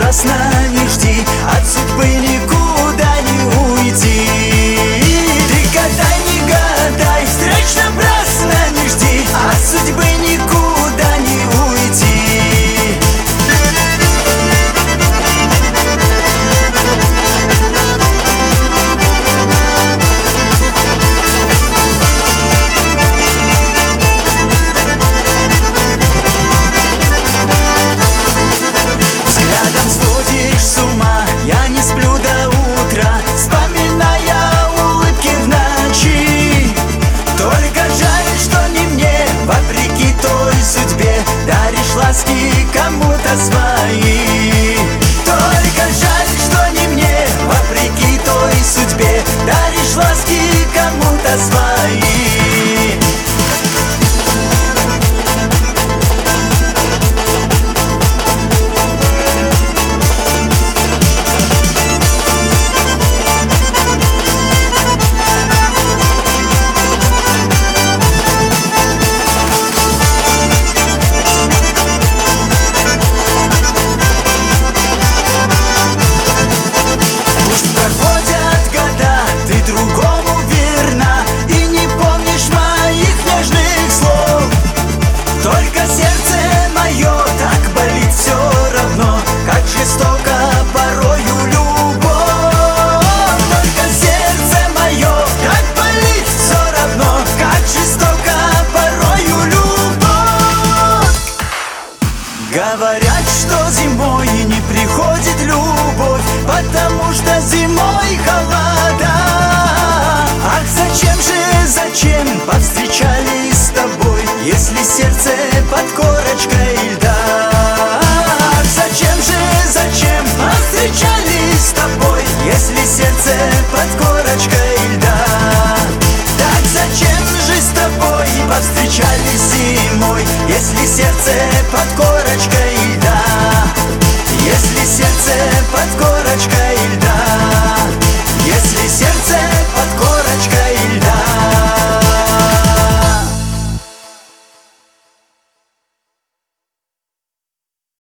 напрасно не жди, от судьбы никуда не уйти. Ты гадай, не гадай, встреч напрасно не жди, от судьбы никуда не уйти. Взглядом сводишь с ума, я не сплю до утра, вспоминая улыбки в ночи. Только жаль, что не мне, вопреки той судьбе, даришь ласки кому-то свои. Только жаль, что не мне, вопреки той судьбе, даришь ласки кому-то свои. Только сердце мое так болит все равно, как жестоко порою любовь. Только сердце мое так болит все равно, как жестоко порою любовь. Говорят, что зимой не приходит любовь, потому что зимой холода. Ах, зачем повстречались с тобой, если сердце под корочкой